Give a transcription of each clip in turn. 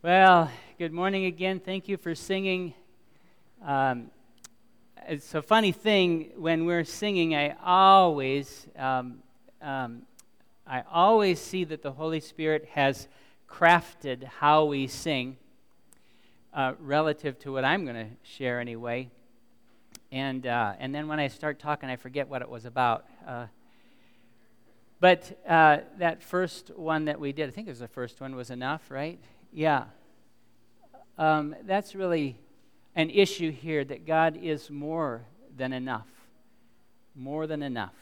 Well, good morning again. Thank you for singing. It's a funny thing when we're singing. I always see that the Holy Spirit has crafted how we sing relative to what I'm going to share anyway. And then when I start talking, I forget what it was about. But that first one that we did, I think it was the first one, was enough, right? Yeah. That's really an issue here, that God is more than enough. More than enough.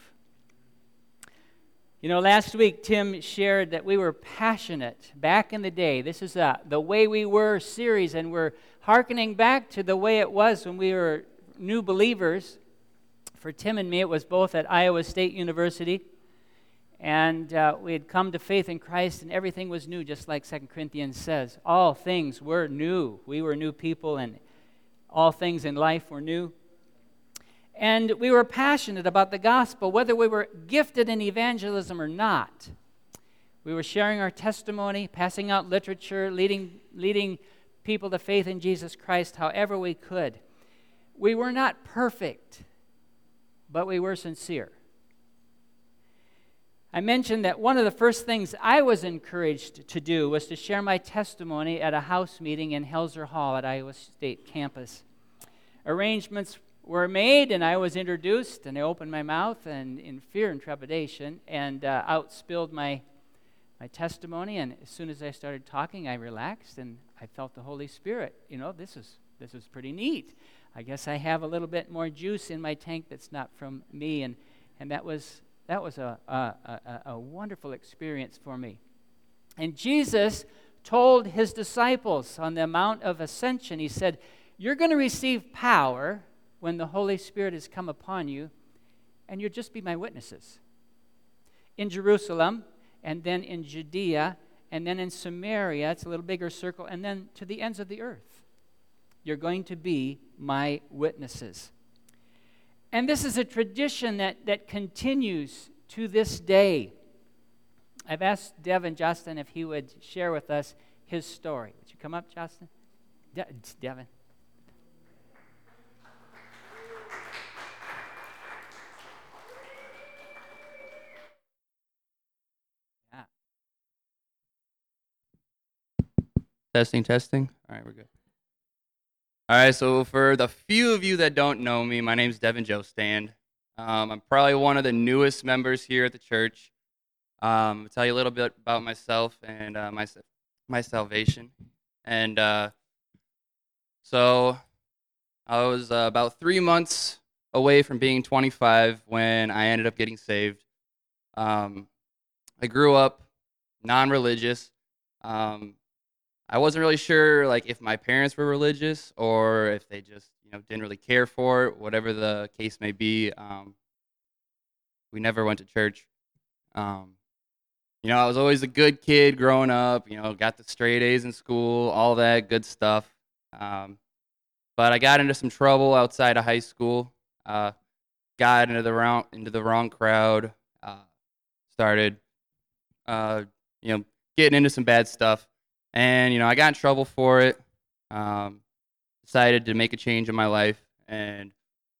You know, last week Tim shared that we were passionate back in the day. This is the Way We Were series, and we're hearkening back to the way it was when we were new believers. For Tim and me, it was both at Iowa State University, and we had come to faith in Christ, and everything was new, just like 2 Corinthians says. All things were new. We were new people, and all things in life were new. And we were passionate about the gospel, whether we were gifted in evangelism or not. We were sharing our testimony, passing out literature, leading people to faith in Jesus Christ however we could. We were not perfect, but we were sincere. I mentioned that one of the first things I was encouraged to do was to share my testimony at a house meeting in Helzer Hall at Iowa State campus. Arrangements were made, and I was introduced, and I opened my mouth and in fear and trepidation, and out spilled my testimony. And as soon as I started talking, I relaxed, and I felt the Holy Spirit. You know, this is pretty neat. I guess I have a little bit more juice in my tank that's not from me, and that was a wonderful experience for me. And Jesus told his disciples on the Mount of Ascension, he said, "You're going to receive power when the Holy Spirit has come upon you, and you'll just be my witnesses. In Jerusalem, and then in Judea, and then in Samaria," it's a little bigger circle, "and then to the ends of the earth. You're going to be my witnesses." And this is a tradition that continues to this day. I've asked Devin Justin if he would share with us his story. Would you come up, Justin? Devin. Yeah. Testing. All right, we're good. All right, so for the few of you that don't know me, my name's Devin Joe Stand. I'm probably one of the newest members here at the church. I'll tell you a little bit about myself and my salvation. And so I was about 3 months away from being 25 when I ended up getting saved. I grew up non-religious. I wasn't really sure, like, if my parents were religious or if they just, didn't really care for it, whatever the case may be. We never went to church. I was always a good kid growing up. Got the straight A's in school, all that good stuff. But I got into some trouble outside of high school. Got into the wrong crowd. Started, getting into some bad stuff. And, I got in trouble for it, decided to make a change in my life, and,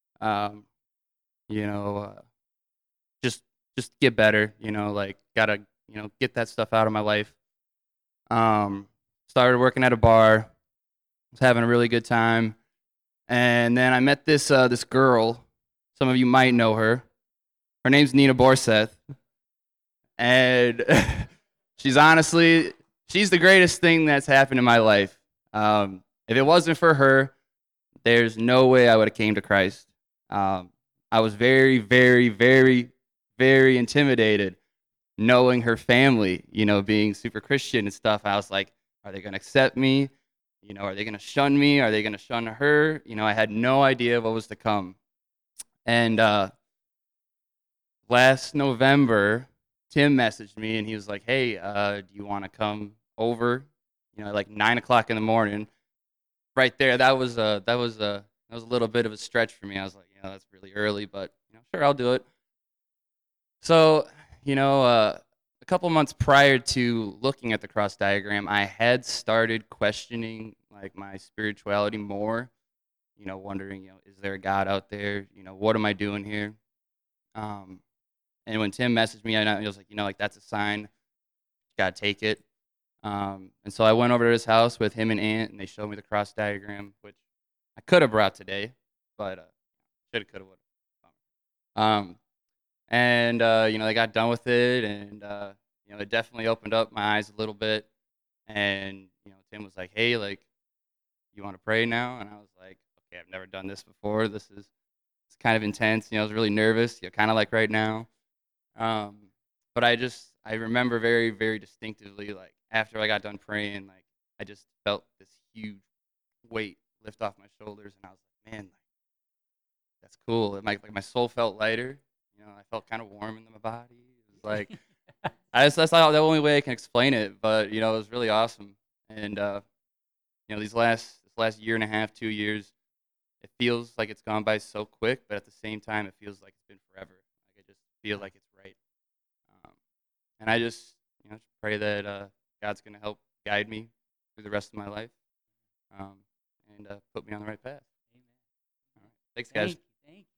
just get better, gotta, get that stuff out of my life. Started working at a bar, was having a really good time, and then I met this girl. Some of you might know her. Her name's Nina Borseth, and she's the greatest thing that's happened in my life. If it wasn't for her, there's no way I would have came to Christ. I was very, very, very, very intimidated knowing her family, being super Christian and stuff. I was like, are they going to accept me? Are they going to shun me? Are they going to shun her? I had no idea what was to come. And last November, Tim messaged me, and he was like, "Hey, do you want to come over?" Like 9 o'clock in the morning. Right there, that was a little bit of a stretch for me. I was like, that's really early, but sure, I'll do it. So, a couple months prior to looking at the cross diagram, I had started questioning like my spirituality more. Wondering, is there a God out there? What am I doing here? And when Tim messaged me, I was like, like that's a sign. Gotta take it. And so I went over to his house with him and Aunt, and they showed me the cross diagram, which I could have brought today, but should have, could have, would have. And they got done with it, and it definitely opened up my eyes a little bit. And Tim was like, "Hey, like, you want to pray now?" And I was like, "Okay, I've never done this before. It's kind of intense." I was really nervous, kind of like right now. But I remember very, very distinctively, like after I got done praying, like I just felt this huge weight lift off my shoulders, and I was like, "Man, like, that's cool." And my soul felt lighter. I felt kind of warm in my body. It was like that's not the only way I can explain it, but it was really awesome. And this last year and a half, 2 years, it feels like it's gone by so quick, but at the same time, it feels like it's been forever. Like I just feel like it's right. And I just pray that God's going to help guide me through the rest of my life, and put me on the right path. Amen. All right. Thanks, guys. Thank you.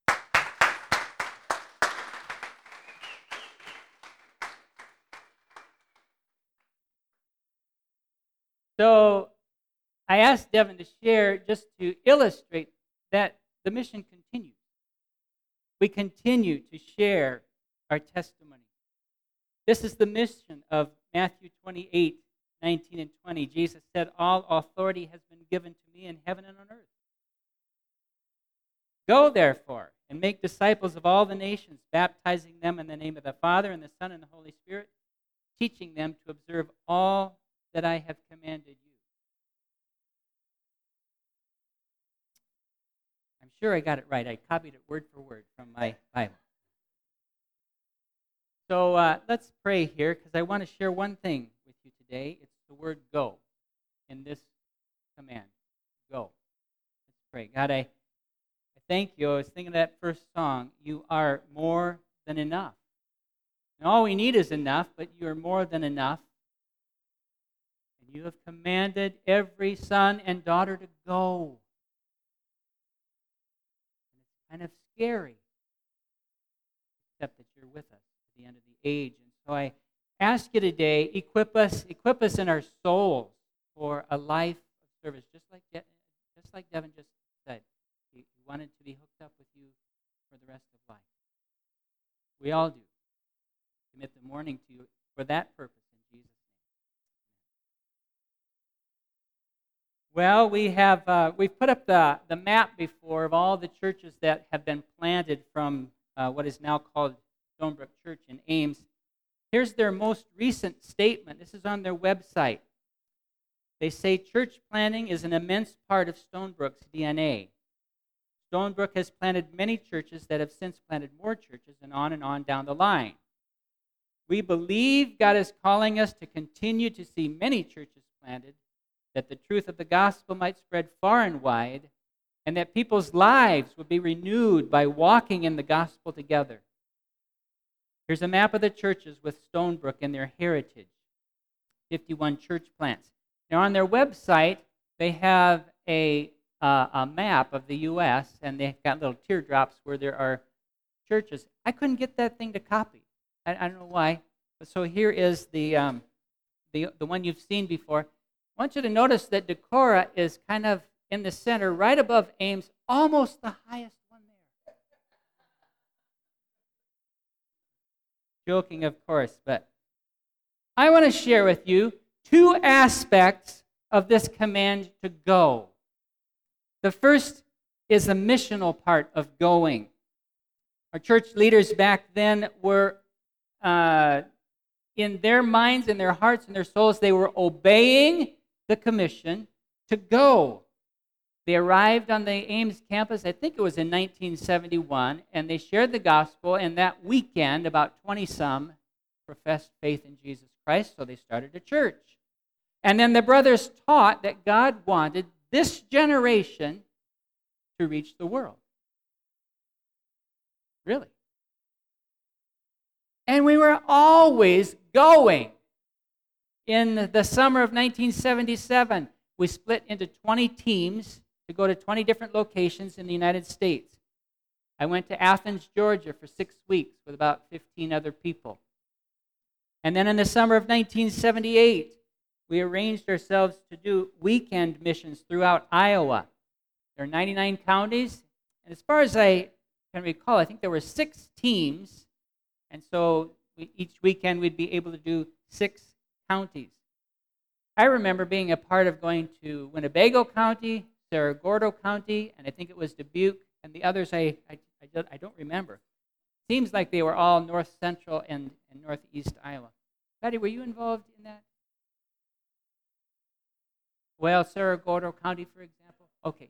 So I asked Devin to share just to illustrate that the mission continues. We continue to share our testimony. This is the mission of Matthew 28, 19 and 20. Jesus said, "All authority has been given to me in heaven and on earth. Go, therefore, and make disciples of all the nations, baptizing them in the name of the Father and the Son and the Holy Spirit, teaching them to observe all that I have commanded you." I'm sure I got it right. I copied it word for word from my Bible. So let's pray here, because I want to share one thing with you today. It's the word "go" in this command. Go. Let's pray. God, I thank you. I was thinking of that first song. You are more than enough. And all we need is enough, but you are more than enough. And you have commanded every son and daughter to go. And it's kind of scary, except that you're with us to the end of the age. And so I ask you today, equip us in our souls for a life of service, just like Devin just said. He wanted to be hooked up with you for the rest of life. We all do. Commit the morning to you for that purpose in Jesus' name. Well, we've put up the map before of all the churches that have been planted from what is now called Stonebrook Church in Ames. Here's their most recent statement. This is on their website. They say church planting is an immense part of Stonebrook's DNA. Stonebrook has planted many churches that have since planted more churches, and on down the line. We believe God is calling us to continue to see many churches planted, that the truth of the gospel might spread far and wide, and that people's lives would be renewed by walking in the gospel together. Here's a map of the churches with Stonebrook in their heritage. 51 church plants. Now on their website, they have a map of the U.S., and they've got little teardrops where there are churches. I couldn't get that thing to copy. I don't know why. But so here is the one you've seen before. I want you to notice that Decorah is kind of in the center, right above Ames, almost the highest one there. Joking, of course, but I want to share with you two aspects of this command to go. The first is the missional part of going. Our church leaders back then were, in their minds, in their hearts, in their souls, they were obeying the commission to go. They arrived on the Ames campus, I think it was in 1971, and they shared the gospel, and that weekend, about 20-some professed faith in Jesus Christ, so they started a church. And then the brothers taught that God wanted this generation to reach the world. Really. And we were always going. In the summer of 1977, we split into 20 teams to go to 20 different locations in the United States. I went to Athens, Georgia for 6 weeks with about 15 other people. And then in the summer of 1978, we arranged ourselves to do weekend missions throughout Iowa. There are 99 counties, and as far as I can recall, I think there were 6 teams, and so each weekend we'd be able to do 6 counties. I remember being a part of going to Winnebago County, Cerro Gordo County, and I think it was Dubuque, and the others I don't remember. Seems like they were all north central and northeast Iowa. Patty, were you involved in that? Well, Cerro Gordo County, for example? Okay.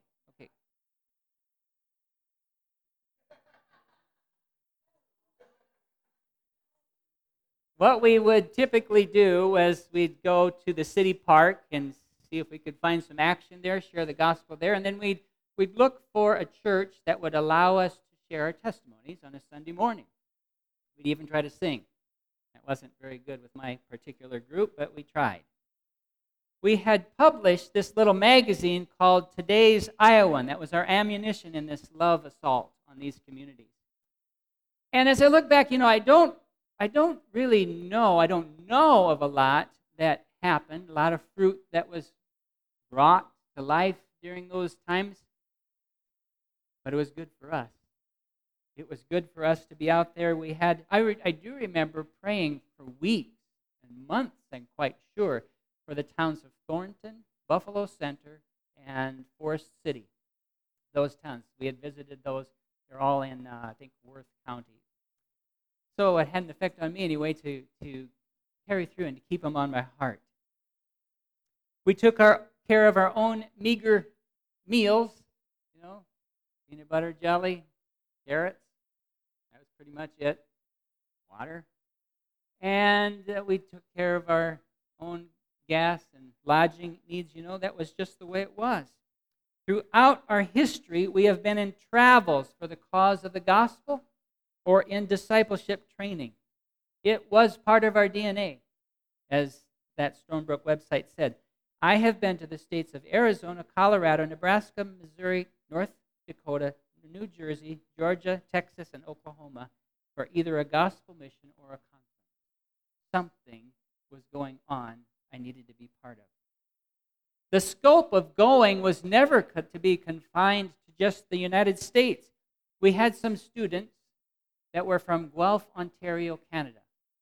What we would typically do was we'd go to the city park and see if we could find some action there, share the gospel there, and then we'd look for a church that would allow us to share our testimonies on a Sunday morning. We'd even try to sing. That wasn't very good with my particular group, but we tried. We had published this little magazine called Today's Iowan. That was our ammunition in this love assault on these communities. And as I look back, I don't really know. I don't know of a lot that happened, a lot of fruit that was brought to life during those times. But it was good for us. It was good for us to be out there. I do remember praying for weeks and months, I'm quite sure, for the towns of Thornton, Buffalo Center, and Forest City. Those towns. We had visited those. They're all in, I think, Worth County. So it had an effect on me anyway to carry through and to keep them on my heart. We took care of our own meager meals, peanut butter, jelly, carrots. That was pretty much it. Water. And we took care of our own gas and lodging needs. That was just the way it was. Throughout our history, we have been in travels for the cause of the gospel or in discipleship training. It was part of our DNA, as that Stonebrook website said. I have been to the states of Arizona, Colorado, Nebraska, Missouri, North Dakota, New Jersey, Georgia, Texas, and Oklahoma for either a gospel mission or a conference. Something was going on I needed to be part of. The scope of going was never to be confined to just the United States. We had some students that were from Guelph, Ontario, Canada.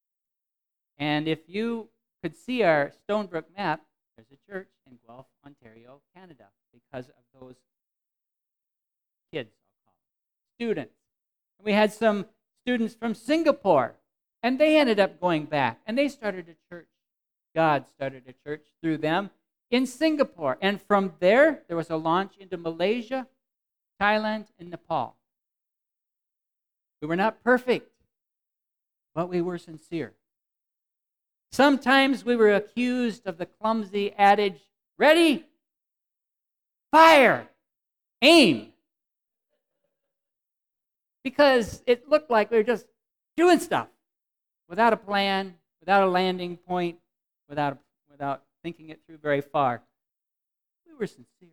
And if you could see our Stonebrook map, there's a church in Guelph, Ontario, Canada, because of those kids, I'll call them, students. And we had some students from Singapore, and they ended up going back, and they started a church. God started a church through them in Singapore. And from there was a launch into Malaysia, Thailand, and Nepal. We were not perfect, but we were sincere. Sometimes we were accused of the clumsy adage, ready, fire, aim. Because it looked like we were just doing stuff without a plan, without a landing point, without thinking it through very far. We were sincere.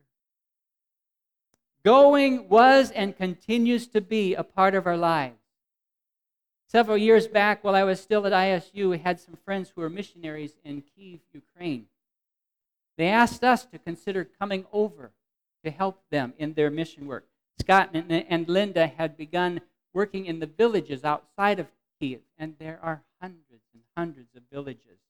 Going was and continues to be a part of our lives. Several years back, while I was still at ISU, we had some friends who were missionaries in Kyiv, Ukraine. They asked us to consider coming over to help them in their mission work. Scott and Linda had begun working in the villages outside of Kyiv, and there are hundreds and hundreds of villages.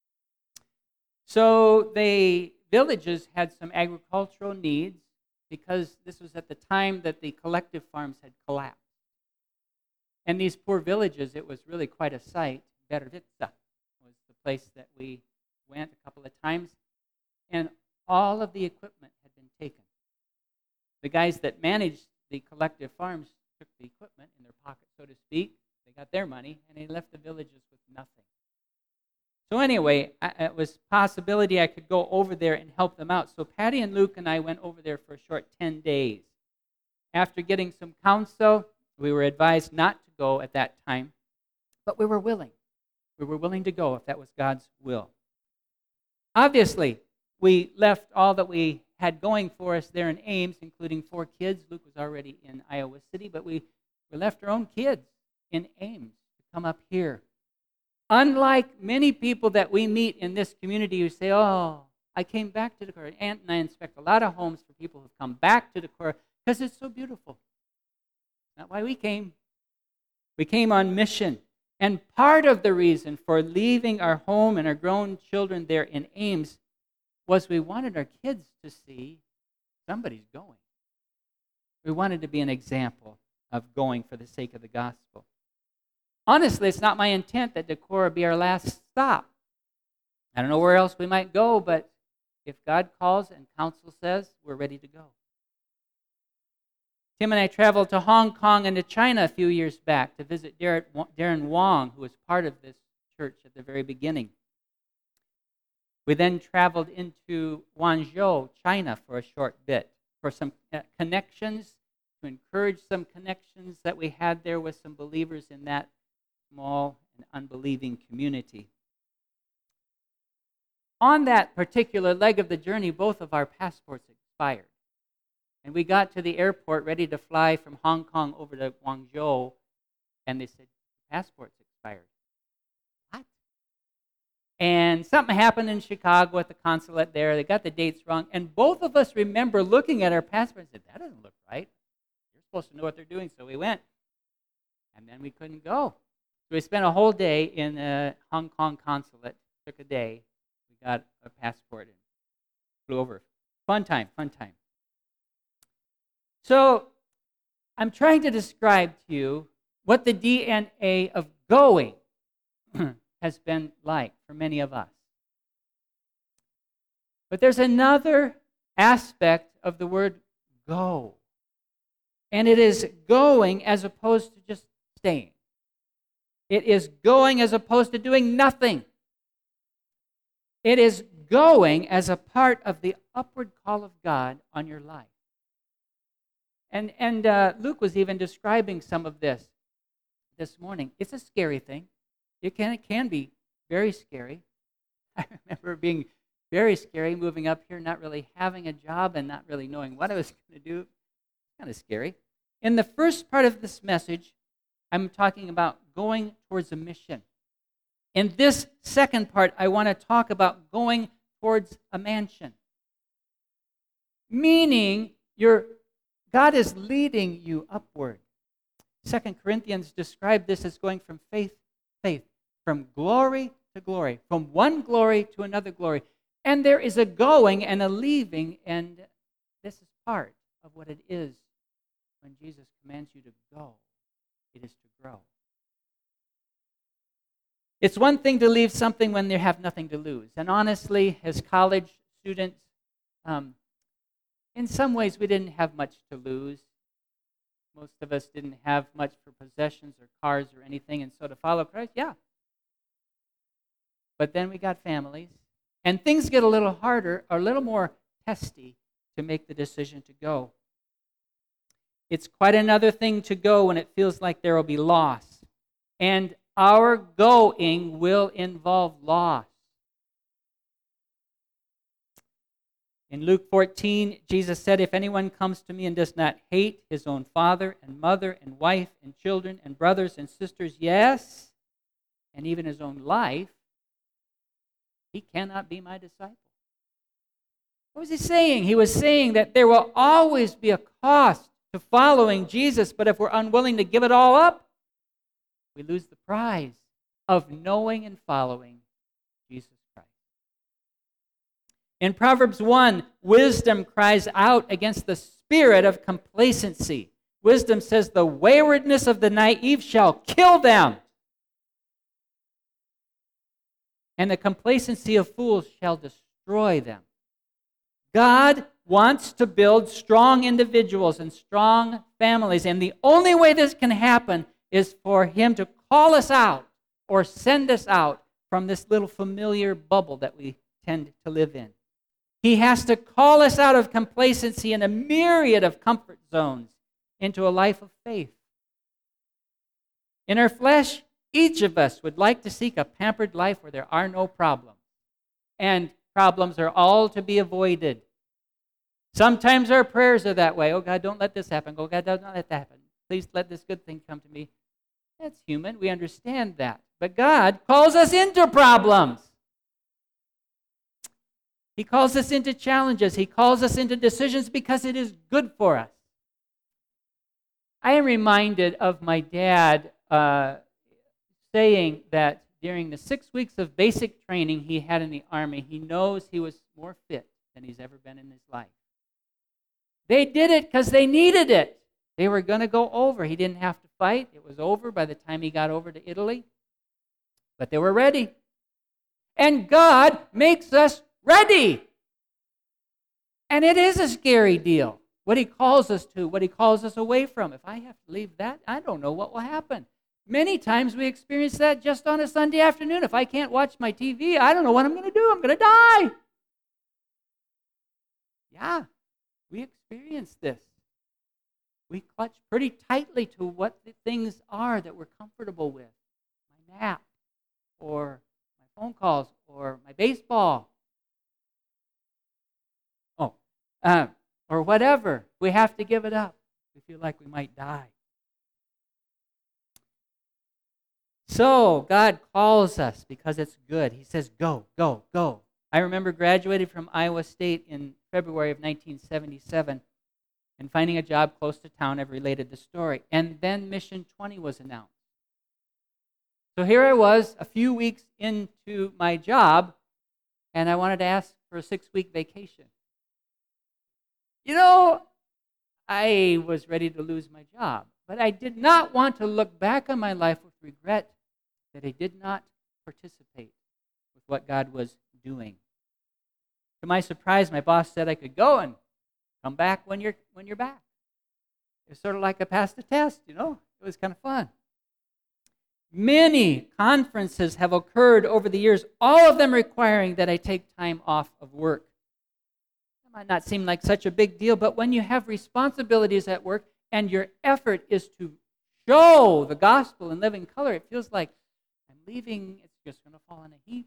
So the villages had some agricultural needs because this was at the time that the collective farms had collapsed. And these poor villages, it was really quite a sight. Verovica was the place that we went a couple of times, and all of the equipment had been taken. The guys that managed the collective farms took the equipment in their pocket, so to speak. They got their money, and they left the villages with nothing. So anyway, it was a possibility I could go over there and help them out. So Patty and Luke and I went over there for a short 10 days. After getting some counsel, we were advised not to go at that time, but we were willing. We were willing to go if that was God's will. Obviously, we left all that we had going for us there in Ames, including 4 kids. Luke was already in Iowa City, but we left our own kids in Ames to come up here. Unlike many people that we meet in this community who say, oh, I came back to Decorah. Aunt and I inspect a lot of homes for people who've come back to Decorah because it's so beautiful. Not why we came. We came on mission. And part of the reason for leaving our home and our grown children there in Ames was we wanted our kids to see somebody's going. We wanted to be an example of going for the sake of the gospel. Honestly, it's not my intent that Decorah be our last stop. I don't know where else we might go, but if God calls and counsel says, we're ready to go. Tim and I traveled to Hong Kong and to China a few years back to visit Darren Wong, who was part of this church at the very beginning. We then traveled into Guangzhou, China for a short bit for some connections, to encourage some connections that we had there with some believers in that small and unbelieving community. On that particular leg of the journey, both of our passports expired. And we got to the airport ready to fly from Hong Kong over to Guangzhou, and they said, passport's expired. What? And something happened in Chicago at the consulate there. They got the dates wrong. And both of us remember looking at our passports and said, that doesn't look right. You're supposed to know what they're doing. So we went. And then we couldn't go. So we spent a whole day in the Hong Kong consulate. Took a day. We got a passport and flew over. Fun time, fun time. So I'm trying to describe to you what the DNA of going has been like for many of us. But there's another aspect of the word go. And it is going as opposed to just staying. It is going as opposed to doing nothing. It is going as a part of the upward call of God on your life. And Luke was even describing some of this morning. It's a scary thing. It can be very scary. I remember being very scary moving up here, not really having a job and not really knowing what I was going to do. Kind of scary. In the first part of this message, I'm talking about going towards a mission. In this second part, I want to talk about going towards a mansion. Meaning, God is leading you upward. 2 Corinthians described this as going from faith to faith, from glory to glory, from one glory to another glory. And there is a going and a leaving, and this is part of what it is when Jesus commands you to go. It is to grow. It's one thing to leave something when you have nothing to lose. And honestly, as college students, in some ways we didn't have much to lose. Most of us didn't have much for possessions or cars or anything, and so to follow Christ, yeah. But then we got families, and things get a little harder, or a little more testy to make the decision to go. It's quite another thing to go when it feels like there will be loss. And our going will involve loss. In Luke 14, Jesus said, if anyone comes to me and does not hate his own father and mother and wife and children and brothers and sisters, yes, and even his own life, he cannot be my disciple. What was he saying? He was saying that there will always be a cost to following Jesus, but if we're unwilling to give it all up, we lose the prize of knowing and following Jesus Christ. In Proverbs 1, wisdom cries out against the spirit of complacency. Wisdom says, the waywardness of the naive shall kill them, and the complacency of fools shall destroy them. God wants to build strong individuals and strong families, and the only way this can happen is for Him to call us out or send us out from this little familiar bubble that we tend to live in. He has to call us out of complacency and a myriad of comfort zones into a life of faith. In our flesh, Each of us would like to seek a pampered life where there are no problems. And problems are all to be avoided. Sometimes our prayers are that way. Oh, God, don't let this happen. Oh, God, don't let that happen. Please let this good thing come to me. That's human. We understand that. But God calls us into problems. He calls us into challenges. He calls us into decisions because it is good for us. I am reminded of my dad saying that during the 6 weeks of basic training he had in the Army, he knows he was more fit than he's ever been in his life. They did it because they needed it. They were going to go over. He didn't have to fight. It was over by the time he got over to Italy. But they were ready. And God makes us ready. And it is a scary deal. What He calls us to, what He calls us away from. If I have to leave that, I don't know what will happen. Many times we experience that just on a Sunday afternoon. If I can't watch my TV, I don't know what I'm going to do. I'm going to die. Yeah, we experience this. We clutch pretty tightly to what the things are that we're comfortable with. My nap, or my phone calls, or my baseball. Or whatever. We have to give it up. We feel like we might die. So God calls us because it's good. He says, go, go, go. I remember graduating from Iowa State in February of 1977 and finding a job close to town. I've related the story. And then Mission 20 was announced. So here I was a few weeks into my job, and I wanted to ask for a 6-week vacation. You know, I was ready to lose my job, but I did not want to look back on my life with regret that I did not participate with what God was doing. To my surprise, my boss said I could go and come back when you're back. It was sort of like I passed the test, you know. It was kind of fun. Many conferences have occurred over the years, all of them requiring that I take time off of work. It might not seem like such a big deal, but when you have responsibilities at work and your effort is to show the gospel in living color, it feels like I'm leaving, it's just going to fall in a heap.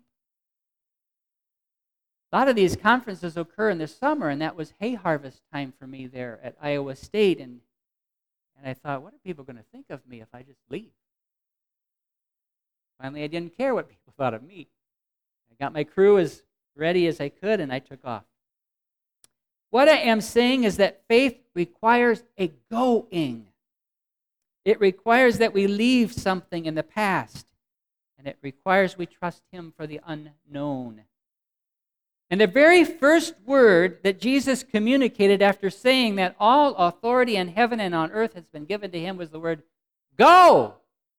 A lot of these conferences occur in the summer, and that was hay harvest time for me there at Iowa State, and I thought, what are people going to think of me if I just leave? Finally, I didn't care what people thought of me. I got my crew as ready as I could, and I took off. What I am saying is that faith requires a going. It requires that we leave something in the past, and it requires we trust Him for the unknown. And the very first word that Jesus communicated after saying that all authority in heaven and on earth has been given to Him was the word, go!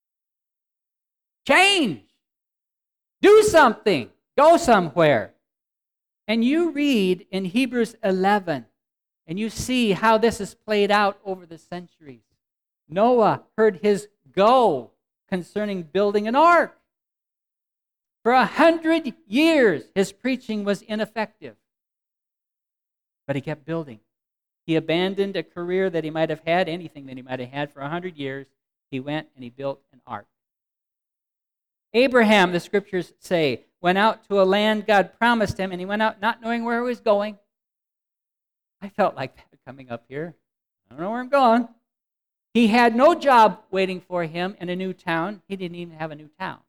Change! Do something! Go somewhere! And you read in Hebrews 11, and you see how this is played out over the centuries. Noah heard his go concerning building an ark. For 100 years, his preaching was ineffective. But he kept building. He abandoned a career that he might have had, anything that he might have had for 100 years. He went and he built an ark. Abraham, the scriptures say, went out to a land God promised him, and he went out not knowing where he was going. I felt like that coming up here. I don't know where I'm going. He had no job waiting for him in a new town. He didn't even have a new town.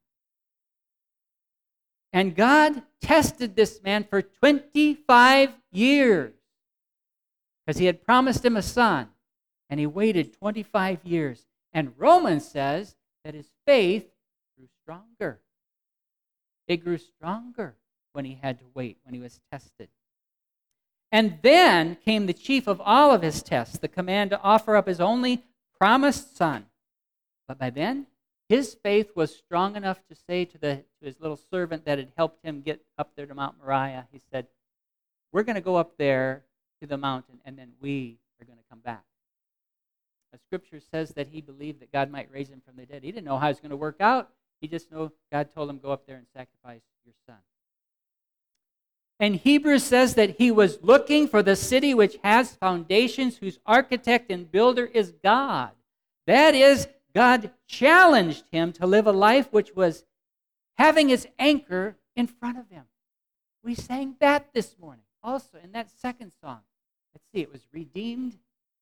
And God tested this man for 25 years because He had promised him a son, and he waited 25 years. And Romans says that his faith grew stronger. It grew stronger when he had to wait, when he was tested. And then came the chief of all of his tests, the command to offer up his only promised son. But by then, his faith was strong enough to say to his little servant that had helped him get up there to Mount Moriah, he said, we're going to go up there to the mountain, and then we are going to come back. The scripture says that he believed that God might raise him from the dead. He didn't know how it was going to work out. He just knew God told him, go up there and sacrifice your son. And Hebrews says that he was looking for the city which has foundations, whose architect and builder is God. That is, God challenged him to live a life which was having his anchor in front of him. We sang that this morning also in that second song. Let's see, it was redeemed,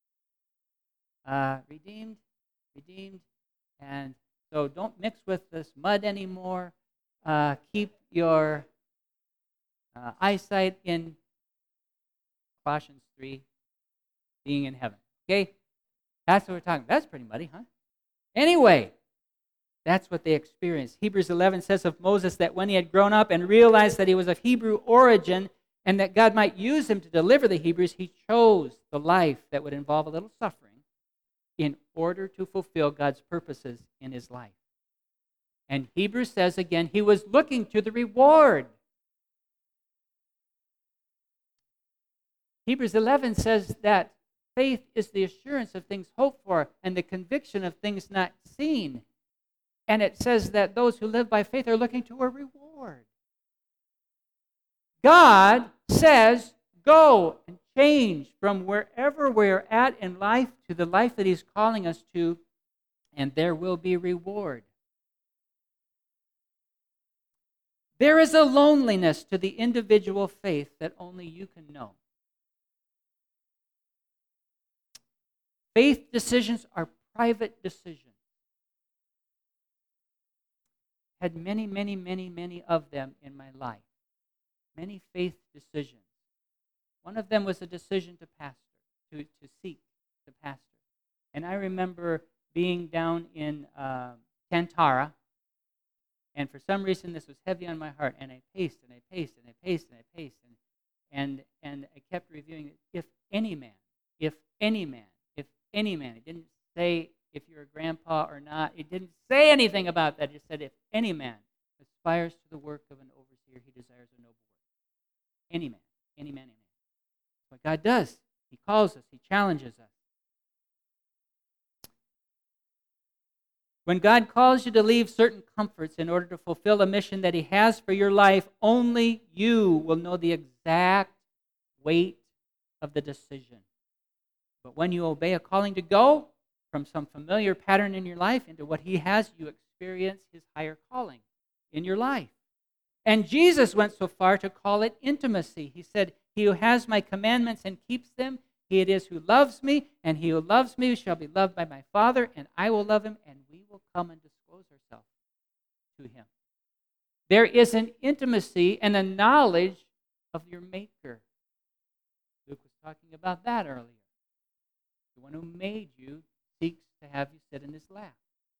redeemed. And so don't mix with this mud anymore. Keep your eyesight in Colossians 3, being in heaven. Okay? That's what we're talking about. That's pretty muddy, huh? Anyway, that's what they experienced. Hebrews 11 says of Moses that when he had grown up and realized that he was of Hebrew origin and that God might use him to deliver the Hebrews, he chose the life that would involve a little suffering in order to fulfill God's purposes in his life. And Hebrews says again, he was looking to the reward. Hebrews 11 says that faith is the assurance of things hoped for and the conviction of things not seen. And it says that those who live by faith are looking to a reward. God says, go and change from wherever we're at in life to the life that he's calling us to, and there will be reward. There is a loneliness to the individual faith that only you can know. Faith decisions are private decisions. Had many of them in my life. Many faith decisions. One of them was a decision to pastor, to seek to pastor. And I remember being down in Tantara, and for some reason this was heavy on my heart, and I paced, and I kept reviewing it. If any man, it didn't say if you're a grandpa or not. It didn't say anything about that. It said if any man aspires to the work of an overseer, he desires a noble work. Any man. What God does, he calls us, he challenges us. When God calls you to leave certain comforts in order to fulfill a mission that he has for your life, only you will know the exact weight of the decision. But when you obey a calling to go from some familiar pattern in your life into what he has, you experience his higher calling in your life. And Jesus went so far to call it intimacy. He said, he who has my commandments and keeps them, he it is who loves me, and he who loves me shall be loved by my Father, and I will love him, and we will come and disclose ourselves to him. There is an intimacy and a knowledge of your Maker. Luke was talking about that earlier. The one who made you seeks to have you sit in his lap.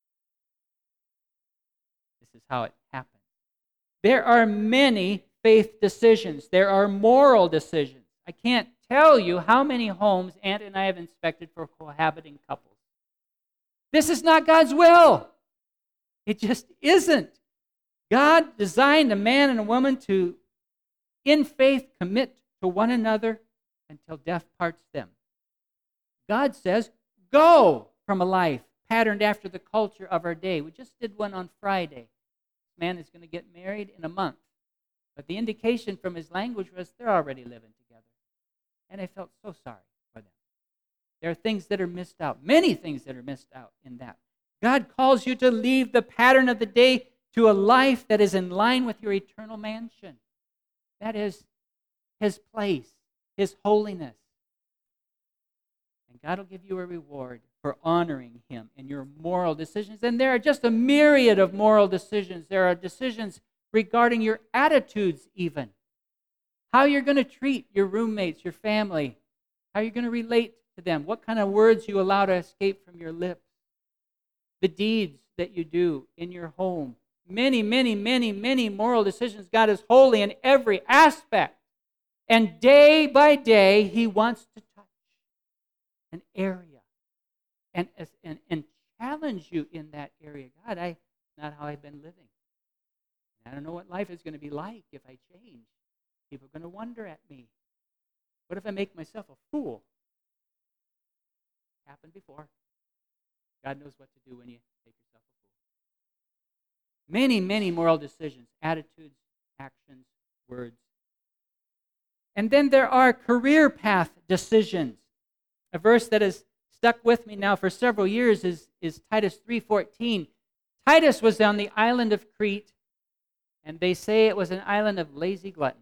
This is how it happens. There are many faith decisions. There are moral decisions. I can't tell you how many homes Aunt and I have inspected for cohabiting couples. This is not God's will. It just isn't. God designed a man and a woman to, in faith, commit to one another until death parts them. God says, go from a life patterned after the culture of our day. We just did one on Friday. This man is going to get married in a month. But the indication from his language was they're already living together. And I felt so sorry for them. There are things that are missed out, many things that are missed out in that. God calls you to leave the pattern of the day to a life that is in line with your eternal mansion. That is his place, his holiness. And God will give you a reward for honoring him in your moral decisions. And there are just a myriad of moral decisions. There are decisions regarding your attitudes even. How you're going to treat your roommates, your family. How you're going to relate to them. What kind of words you allow to escape from your lips. The deeds that you do in your home. Many moral decisions. God is holy in every aspect. And day by day, he wants to touch an area and challenge you in that area. God, not how I've been living. I don't know what life is going to be like if I change. People are going to wonder at me. What if I make myself a fool? Happened before. God knows what to do when you make yourself a fool. Many moral decisions, attitudes, actions, words. And then there are career path decisions. A verse that is stuck with me now for several years is Titus 3:14. Titus was on the island of Crete, and they say it was an island of lazy gluttons.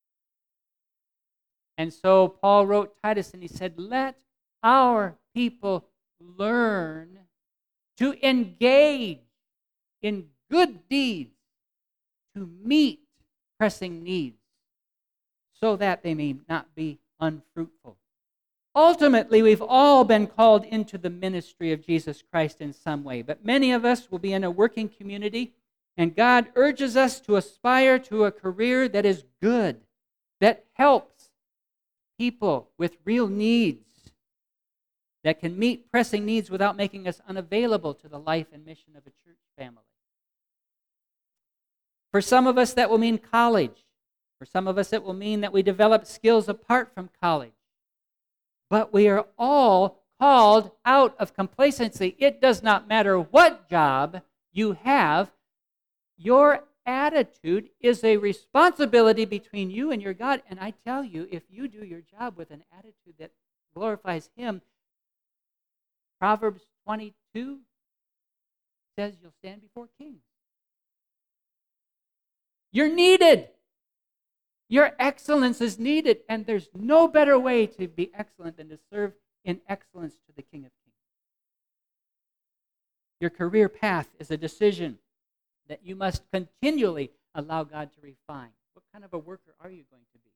And so Paul wrote Titus, and he said, let our people learn to engage in good deeds, to meet pressing needs, so that they may not be unfruitful. Ultimately, we've all been called into the ministry of Jesus Christ in some way, but many of us will be in a working community, and God urges us to aspire to a career that is good, that helps people with real needs, that can meet pressing needs without making us unavailable to the life and mission of a church family. For some of us, that will mean college. For some of us, it will mean that we develop skills apart from college. But we are all called out of complacency. It does not matter what job you have. Your attitude is a responsibility between you and your God. And I tell you, if you do your job with an attitude that glorifies Him, Proverbs 22 says you'll stand before kings. You're needed. Your excellence is needed, and there's no better way to be excellent than to serve in excellence to the King of Kings. Your career path is a decision that you must continually allow God to refine. What kind of a worker are you going to be?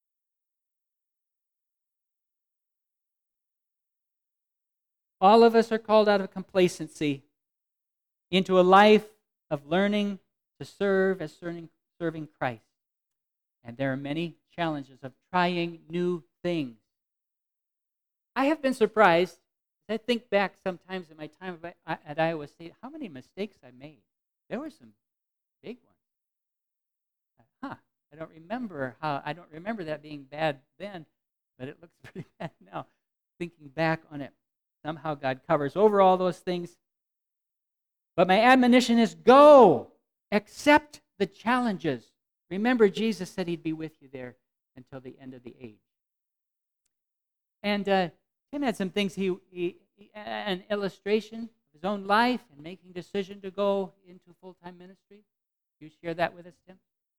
All of us are called out of complacency into a life of learning to serve as serving Christ. And there are many challenges of trying new things. I have been surprised, as I think back sometimes in my time at Iowa State, how many mistakes I made. There were some big ones. I don't remember that being bad then, but it looks pretty bad now. Thinking back on it, somehow God covers over all those things. But my admonition is go, accept the challenges. Remember, Jesus said He'd be with you there until the end of the age. And Tim had some things, an illustration of his own life and making a decision to go into full-time ministry. You share that with us, Tim?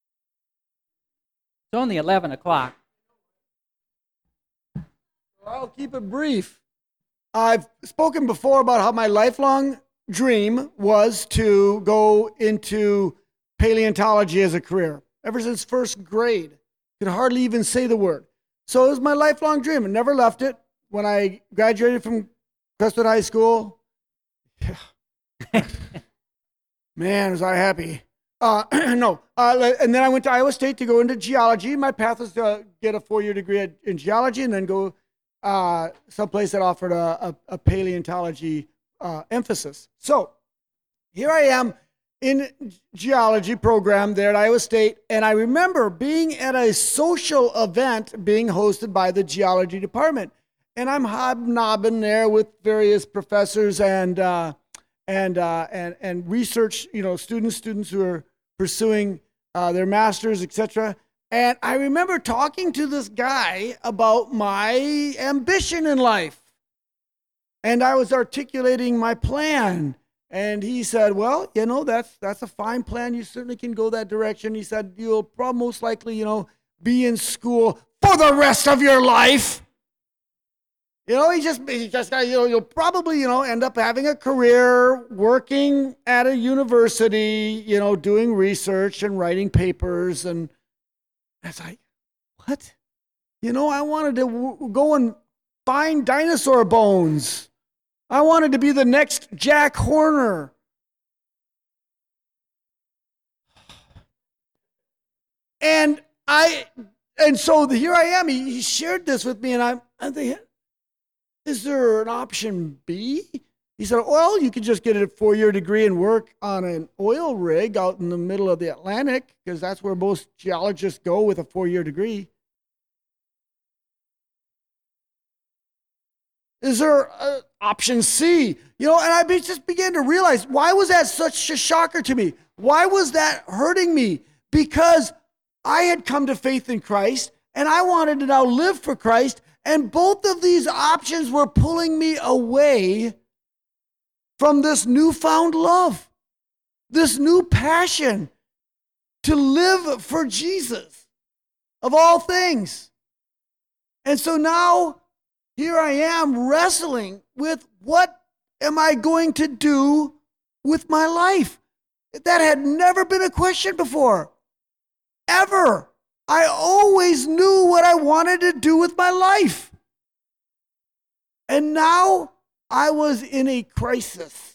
It's only 11 o'clock. I'll keep it brief. I've spoken before about how my lifelong dream was to go into paleontology as a career. Ever since first grade, could hardly even say the word. So it was my lifelong dream and never left it. When I graduated from Crestwood High School, man, was I happy. And then I went to Iowa State to go into geology. My path was to get a 4-year degree in geology and then go someplace that offered a paleontology emphasis. So here I am in geology program there at Iowa State, and I remember being at a social event being hosted by the geology department, and I'm hobnobbing there with various professors and research, students who are pursuing their masters, etc. And I remember talking to this guy about my ambition in life, and I was articulating my plan. And he said, well, that's a fine plan. You certainly can go that direction. He said, you'll probably most likely, be in school for the rest of your life. You'll probably, end up having a career working at a university, doing research and writing papers. And I was like, what? I wanted to go and find dinosaur bones. I wanted to be the next Jack Horner. And so here I am. He shared this with me, and I'm thinking, is there an option B? He said, well, you could just get a 4-year degree and work on an oil rig out in the middle of the Atlantic, because that's where most geologists go with a 4-year degree. Is there option C? And I just began to realize, why was that such a shocker to me? Why was that hurting me? Because I had come to faith in Christ, and I wanted to now live for Christ, And both of these options were pulling me away from this newfound love, this new passion to live for Jesus of all things. And so now here I am wrestling with what am I going to do with my life? That had never been a question before, ever. I always knew what I wanted to do with my life. And now I was in a crisis.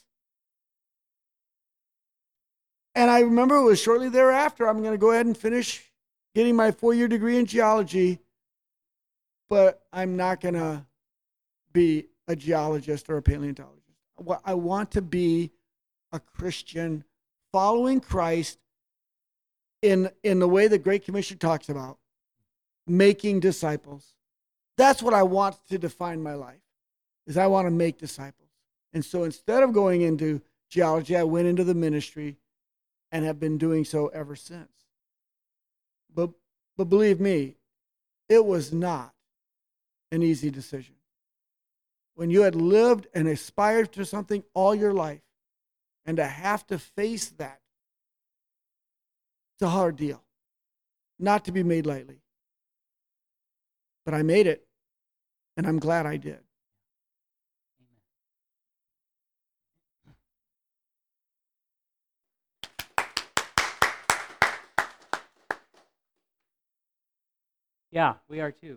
And I remember it was shortly thereafter, I'm going to go ahead and finish getting my 4-year degree in geology, but I'm not going to be a geologist or a paleontologist. I want to be a Christian following Christ in the way the Great Commission talks about, making disciples. That's what I want to define my life, is I want to make disciples. And so instead of going into geology, I went into the ministry and have been doing so ever since. But believe me, it was not an easy decision. When you had lived and aspired to something all your life, and to have to face that, it's a hard deal, not to be made lightly. But I made it, and I'm glad I did. Yeah, we are too.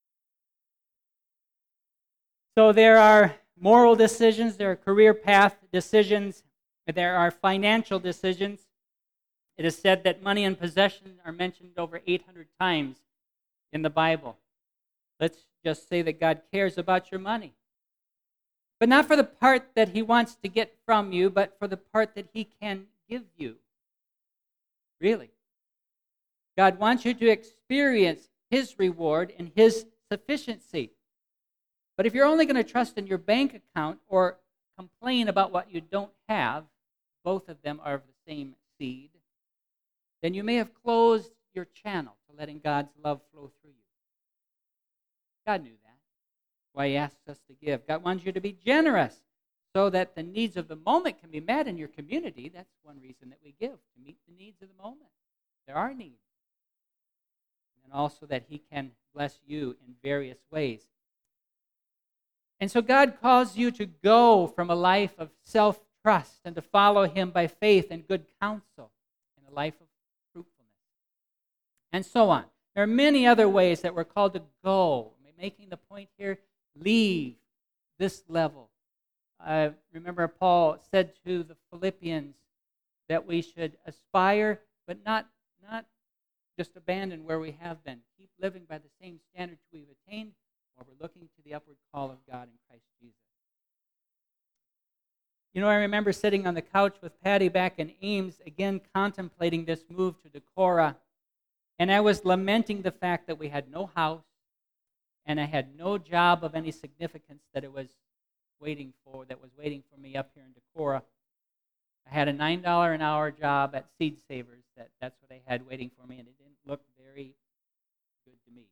So there are moral decisions, there are career path decisions, there are financial decisions. It is said that money and possession are mentioned over 800 times in the Bible. Let's just say that God cares about your money. But not for the part that he wants to get from you, but for the part that he can give you. Really. God wants you to experience his reward and his sufficiency. But if you're only going to trust in your bank account or complain about what you don't have, both of them are of the same seed, then you may have closed your channel to letting God's love flow through you. God knew that. That's why he asks us to give. God wants you to be generous so that the needs of the moment can be met in your community. That's one reason that we give, to meet the needs of the moment. There are needs. And also that he can bless you in various ways. And so God calls you to go from a life of self-trust and to follow him by faith and good counsel in a life of fruitfulness. And so on. There are many other ways that we're called to go. I'm making the point here, leave this level. Remember Paul said to the Philippians that we should aspire, but not just abandon where we have been. Keep living by the same standards we've attained, while we're looking to the upward call of God in Christ Jesus. You know, I remember sitting on the couch with Patty back in Ames, again contemplating this move to Decorah, and I was lamenting the fact that we had no house, and I had no job of any significance that was waiting for me up here in Decorah. I had a $9 an hour job at Seed Savers. That's what I had waiting for me, and it didn't look very good to me.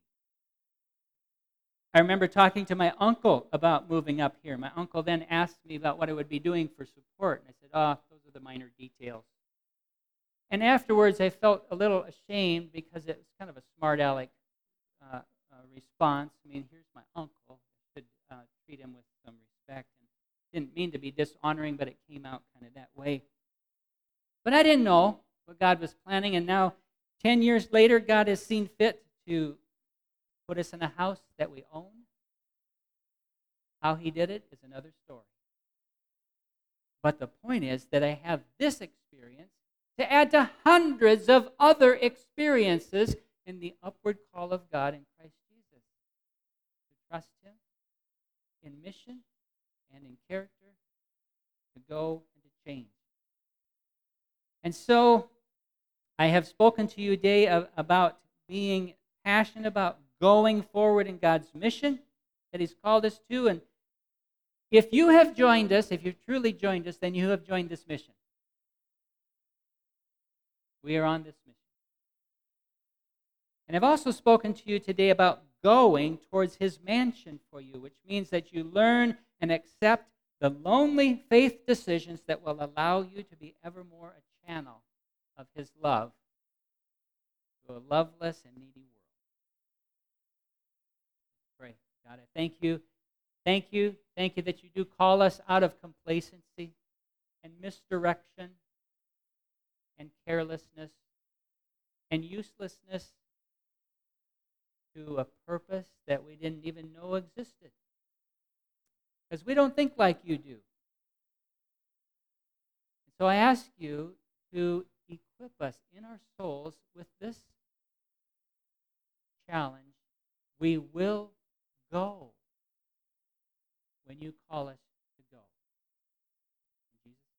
I remember talking to my uncle about moving up here. My uncle then asked me about what I would be doing for support, and I said, those are the minor details. And afterwards, I felt a little ashamed because it was kind of a smart-aleck response. I mean, here's my uncle. I should treat him with some respect. And didn't mean to be dishonoring, but it came out kind of that way. But I didn't know what God was planning, and now 10 years later, God has seen fit to put us in a house that we own. How he did it is another story. But the point is that I have this experience to add to hundreds of other experiences in the upward call of God in Christ Jesus. To trust him in mission and in character, to go and to change. And so I have spoken to you today about being passionate about going forward in God's mission that he's called us to. And if you have joined us, if you've truly joined us, then you have joined this mission. We are on this mission. And I've also spoken to you today about going towards his mansion for you, which means that you learn and accept the lonely faith decisions that will allow you to be evermore a channel of his love to a loveless and needy world. Pray. God, I thank you. Thank you. Thank you that you do call us out of complacency and misdirection and carelessness and uselessness to a purpose that we didn't even know existed. Because we don't think like you do. So I ask you to equip us in our souls with this challenge. We will go when you call us to go. In Jesus'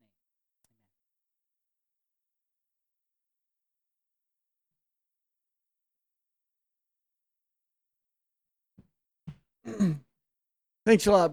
name, amen. Thanks a lot.